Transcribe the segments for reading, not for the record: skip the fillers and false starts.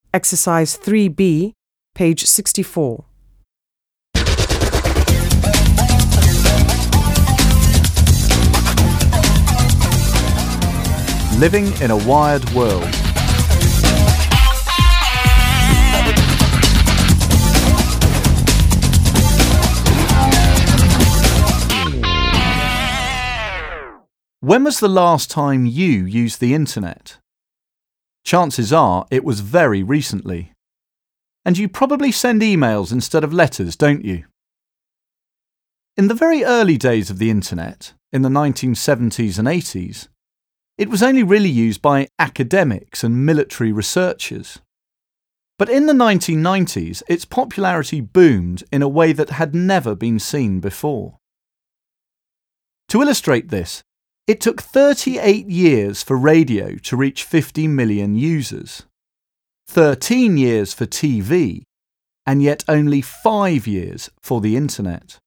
Exercise 3B, page 64. Living in a wired world. When was the last time you used the internet? Chances are it was very recently. And you probably send emails instead of letters, don't you? In the very early days of the internet, in the 1970s and 80s, it was only really used by academics and military researchers. But in the 1990s, its popularity boomed in a way that had never been seen before. To illustrate this, it took 38 years for radio to reach 50 million users, 13 years for TV, and yet only 5 years for the internet.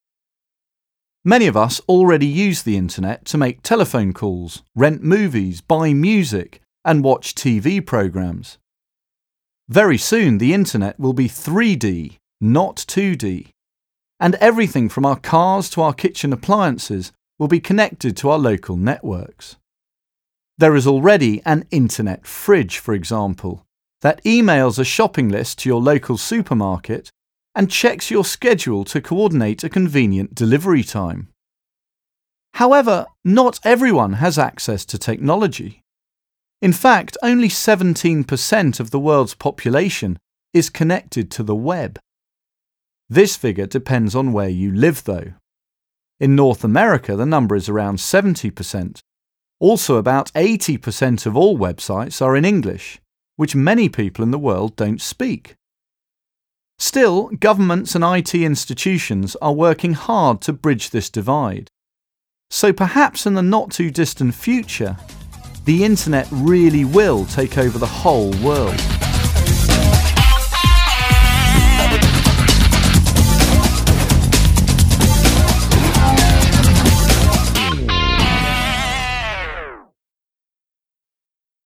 Many of us already use the internet to make telephone calls, rent movies, buy music, and watch TV programs. Very soon the internet will be 3D, not 2D, and everything from our cars to our kitchen appliances will be connected to our local networks. There is already an internet fridge, for example, that emails a shopping list to your local supermarket and checks your schedule to coordinate a convenient delivery time. However, not everyone has access to technology. In fact, only 17% of the world's population is connected to the web. This figure depends on where you live, though. In North America, the number is around 70%. Also, about 80% of all websites are in English, which many people in the world don't speak. Still, governments and IT institutions are working hard to bridge this divide. So perhaps in the not-too-distant future, the internet really will take over the whole world.